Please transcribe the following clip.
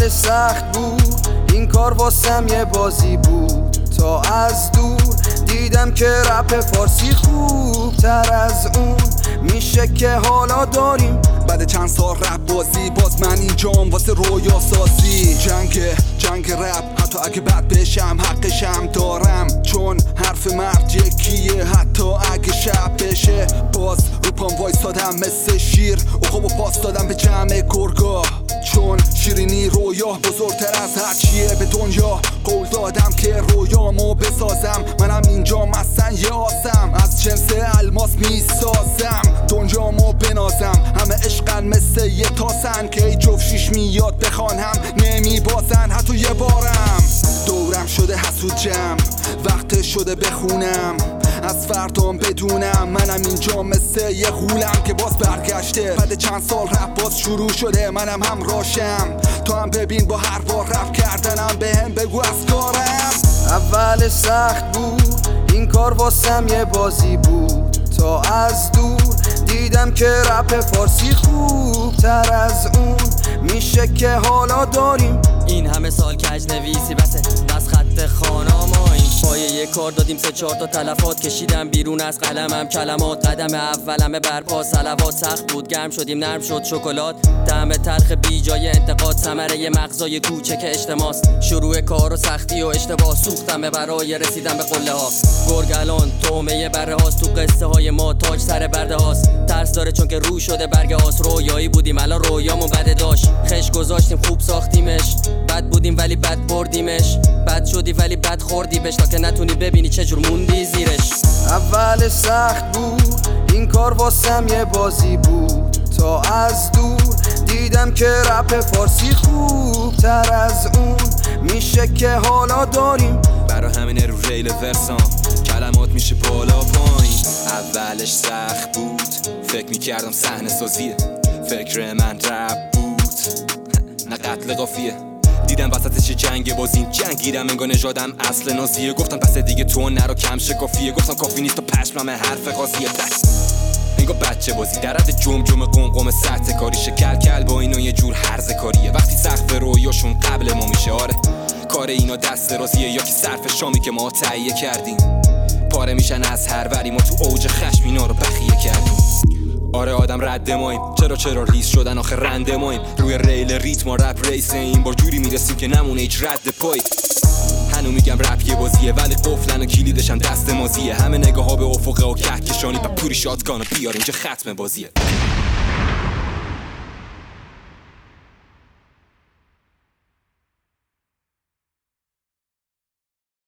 اول سخت بود این کار واسم یه بازی بود، تا از دور دیدم که رپ فارسی خوب تر از اون میشه که حالا داریم. بعد چند سال رپ بازی باز من اینجام واسه رویا سازی. جنگ رپ حتی اگه بد بشم حقشم دارم، چون حرف مرد یکیه حتی اگه شب بشه. باز رو پام وایستادم مثل شیر، عقاب و پاس دادم به جمع گرگا، چون شیرینی رویا بزرگتر از هر چیه به دنیا. قول دادم که رویامو بسازم، منم اینجا مثلا یه آسم از جنس الماس میسازم. دنیامو بنازم همه عشقن مثل یه تاسن که ای جفشیش میاد بخوانم نمیبازن حتی یه بارم. دورم شده حسود جمع، وقت شده بخونم از فردام بدونم منم اینجا مثل یه غولم که باز برگشته. بعد چند سال رپ باز شروع شده، منم هم راشم تو هم ببین با هر بار رپ کردنم بهم بگو از کارم. اول سخت بود این کار واسم یه بازی بود، تا از دور دیدم که رپ فارسی خوب تر از اون میشه که حالا داریم. این همه سال کج نویسی بسه بس خط خاناما، این پایه یه کار دادیم 3-4 تا تلفات کشیدم بیرون از قلمم کلمات. قدم اولمه برپا صلوات، سخت بود گرم شدیم نرم شد شکلات. طعم تلخ بی جای انتقاد ثمره مغزای کوچک اجتماعست. شروع کار و سختی و اشتباه سوختم برای رسیدن به قله ها. گرگ الان تومه بره هاست، تو قصه های ما تاج سر برده هاست. ترس داره چون که رو شده برگ هاست. رویایی بودیم الان رویامون بده داشت، خش گذاشتیم خوب ساختیمش. بد بودیم ولی بد بردیمش، بد شدی ولی بد خوردی بش تا که نتونی ببینی چجور موندی زیرش. اول سخت بود این کار واسم یه بازی بود، تا از دور دیدم که رپ فارسی خوب تر از اون میشه که حالا داریم. برا همینه رو ریل ورسان کلمات میشه بالا پایین. اولش سخت بود فکر میکردم صحنه سازیه، فکر من رپ بود نه قتل قافیه. دیدم وسطش جنگ بازیم جنگیدم انگار نژادم اصل نازیه. گفتم پس دیگه تو نرو کم شکافیه، گفتم کافی نیست و پشمم حرف قاضیه. انگار بچه بازی در حد جمجمه قمقم سطح کاری شکل کل با اینو یه جور هرزه کاریه. وقتی سقف رویاشون قبل ما میشه آره کار اینا دست رازیه، یا که صرف شامی که ما تهیه کردیم پاره میشن از هر وری. ما تو اوج خشم اینا رو بخیه کردیم. آره آدم رد ماییم چرا ریس شدن آخه رند ماییم. روی ریل ریتم و رپ ریس این بار جوری میرسیم که نمونه هیچ رد پای. هنو میگم رپ یه بازیه ولی قفلن و کلیدشم دست مازیه. همه نگاه ها به افقه و کهکشانی و پوری شاتگان و بیار اینجا ختم بازیه.